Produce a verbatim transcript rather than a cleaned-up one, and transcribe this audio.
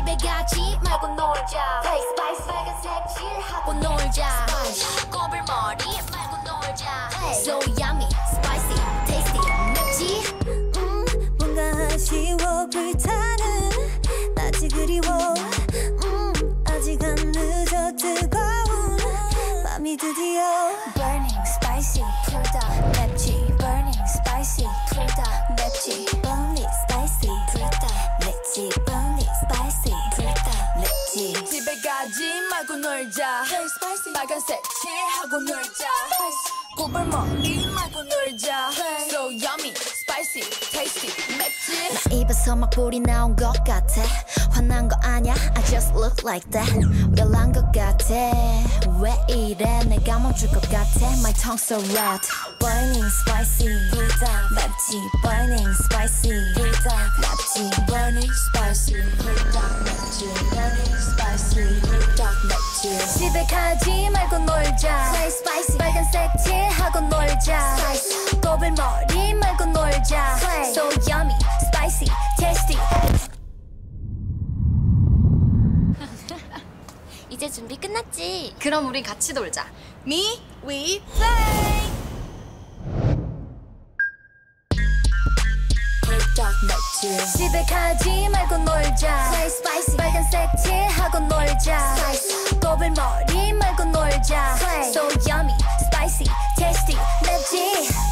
집에 가지 말고 놀자. Play spice 빨간색 칠하고 놀자. 꼬불 머리 말고 놀자. So yummy, spicy, tasty, 맵지? 음, 뭔가 아쉬워 불타는 낮이 그리워. 음, 아직 안 늦어 뜨거운 밤이 드디어 Burning, spicy, 불닭 맵지. Burning, spicy, 불닭 맵지. Burning, spicy, 불닭 맵지. Burning, spicy, 불닭 맵지. 집에 가지 말고 놀자. Play spicy 빨간색 칠하고 놀자. 꼬불 머리 말고 놀자. So yummy, spicy, tasty, 맵지? 나 입에서 막 불이 나온 것 같아. 화난 거 아냐? I just look like that. 열난 것 같아. 왜 이래? 내가 멈출 것 같아. My tongue so red. Burning spicy, 불닭 맵지. Burning spicy, 불닭 맵지. Burning spicy, 불닭 맵지. Burning spicy, 불닭 맵지. 집에 가지 말고 놀자. Play spicy 빨간색 칠하고 놀자. Spicy 꼬불 머리 말고 놀자. Play so yummy, spicy, tasty. 이제 준비 끝났지? 그럼 우리 같이 놀자. Me, we play. 불닭 맵지. 집에 가지 말고 놀자. Play spicy 빨간색 칠하고 놀자. Spicy 꼬불 머리 말고 놀자. Play So yummy, spicy, tasty, 맵지?